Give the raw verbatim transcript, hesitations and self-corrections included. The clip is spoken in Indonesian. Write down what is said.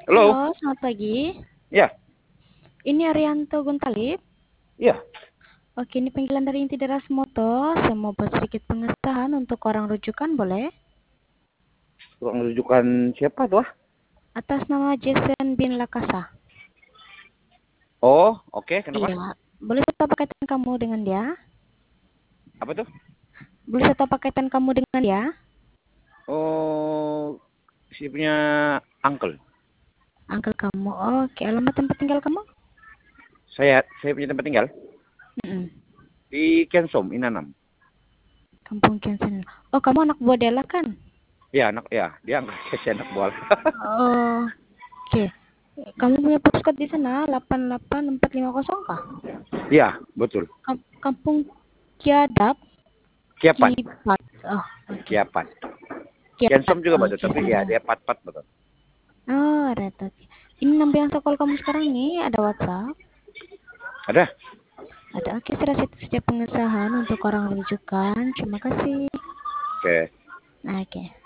Halo, Halo, selamat pagi. ya, Ini Arianto Guntalip. ya, Oke, ini panggilan dari Inti Deras Moto. Saya mau buat sedikit pengesahan untuk orang rujukan, boleh? ruang rujukan siapa tuh? Ah? Atas nama Jason bin Lakasa. Oh, oke, kenapa? Iya, boleh saya tahu pakaian kamu dengan dia? Apa tuh? Boleh saya tahu pakaian kamu dengan dia? Oh, si punya uncle. Uncle kamu. Oke, alamat tempat tinggal kamu? Saya, saya punya tempat tinggal Mm-mm. di Kensom, Inanam. Kampung Kiansen. Oh, kamu anak buah Dela kan? Ya, anak, ya, dia angkat saya anak bola. Oh, oke. Kamu punya postcode di sana delapan delapan empat lima nol kah? Ya, betul. Kam- Kampung Kiadap, Kiapat, Kipat. Oh, oke. Kiapat. Kiapat. Kensom juga betul, Oke, tapi ya sudah. dia pat-pat betul. Oh, right, oke. Ini nomor yang sekolah kamu sekarang nih, ada WhatsApp. Ada? Ada, oke, sudah setiap pengesahan untuk orang rujukan. Terima kasih. Oke. Nah, oke.